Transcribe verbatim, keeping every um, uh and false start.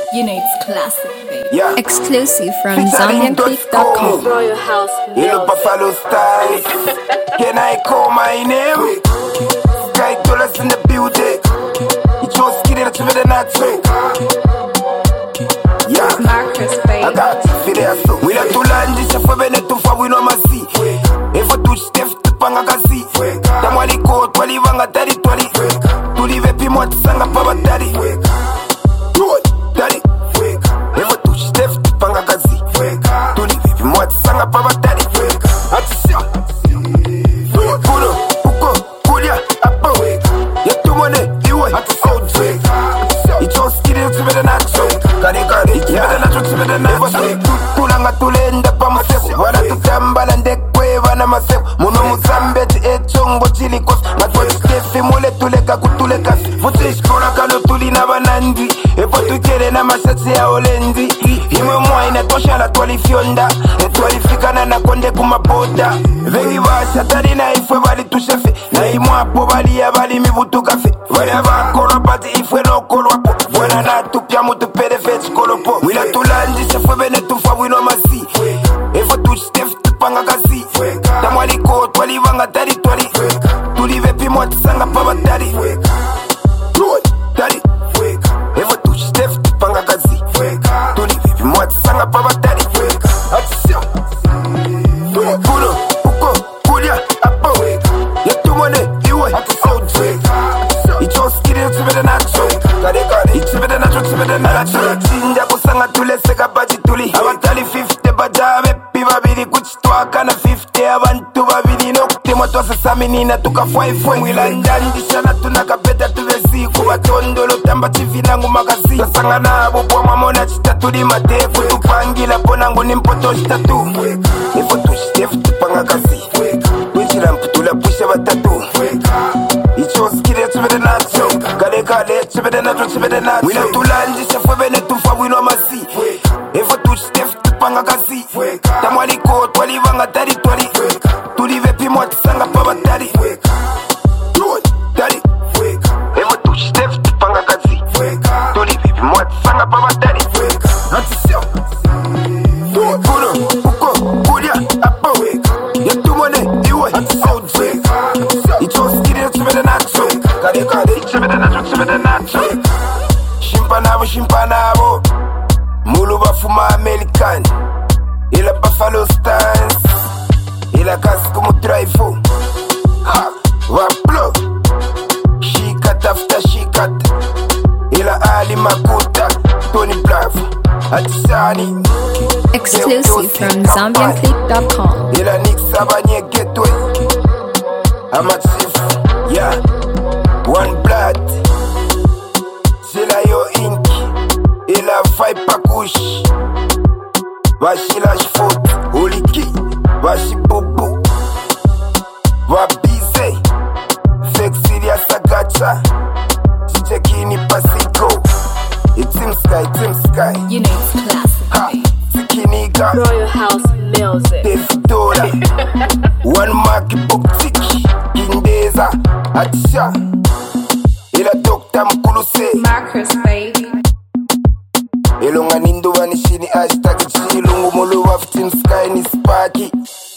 You know it's classic, baby. Yeah. Exclusive from Zambian Click dot com. Royal House Yellow Buffalo Stars. Can I call my name? Sky dollars in the building. You chose skinny to me the not trick. Yeah. Marcus, baby. I got video so. We let to land this for Veneto for we know my see. If I touch Steph to Pangakasi. Tamwali ko twali vanga tari twali. To live a pimot sanga pava tari. Daddy, never touch Steph to Pangakazi. To live if you want sanga pava daddy. Attention, Kuno, Uko, Kulia, Apo. Yet to money, you wait. It's all skinny to be the nacho. Kari kari, it's better not to be the nacho. Tulanga tulenda pa myself. Wala to tambala ndekwe vana myself. Muno muzambe ti echongo chili kos. Matwali Steph mule tuleka kutuleka. Futi shkola kano tulina banandi. Epo tukere na masatsi ya olendi. Imwe mwa inatosha la twali fionda. Etwali fikana na konde kumapoda. Vengi vasha tari na ifwe vali tushefe. Na imwa po vali ya vali mivutu kafe. Vali ya vakoro pati ifwe no kolo wapo. Vwana na tupia mutu pere fetch kolopo. Wila tulandi sefwe bene tufa wino masi. Efo tuch Steph tupanga kasi. Tamwali ko twali vanga tari twali. Tulive pimo atisanga pava tari. Tari. Efo tuch Steph tupanga kasi. Tulive pimo atisanga pava tari. Attention. Kuno, Uko, Kulia, Apo. Yetu mone, iwe. Icho skiri to be the nacho. Kade kade. It's be the nacho, it's be the nacho. Chinja kusanga tule seka baji tuli. Abatali fifty bajabe piva bili kuchitwa kana fifty abantu babili nokte moto sasami na tuka fwai fwai. Wilandandi shana tunakapeta tuvesi kubatondolo tamba tivina ngumakazi. Tasanga nabo kwa mamona chitatuli matefu tupangila ponangu nimpoto chitatu. Nifo tushitefu tupanga kasi. Winchila mputula pusha batatu. Icho skiri to be the nacho. Kade kade to be the nacho, to be the nacho. Wila tulandi sefwe bene tufa wino masi. Efo tuch Steph tupanga kasi. Tamwali ko twali vanga tari twali. Tulive pimo atisanga pava tari. Tari. Efo tuch Steph tupanga kasi. Tulive pimo atisanga pava tari. Attention. Kuno, Uko, Kulia, Apo. Yetu mone, iwe. Icho skiri to be the nacho. Kade kade, to be the nacho, to be the nacho. Shimpanabo, shimpanabo. Mulu bafuma American. Ila Buffalo Stars. Ila kasi kumu drive. Ha, waplo. Shikat after shikat. Ila Ali Makuta. Tony Bravo. Atisani. Exclusive from Zambian Click dot com. Ila Nick Sabanye Gateway. Amatsif. Yeah. One blood. Sila yo ink. Ila five pakush. Vashi lash foot. Oliki. Vashi bubu. Wabize. Flexilia sagacha. Chichekini pasiko. It's Team Sky, Team Sky. You know it's classic, Ha. baby. Tikiniga. Royal House Music. Defdora. One mark book tiki. Kindeza. Atisha. Ila Doctor Mkuluse. Marcus, baby. Elonga nindo vanishini hashtag chilungu mulu wa Team Sky ni sparky.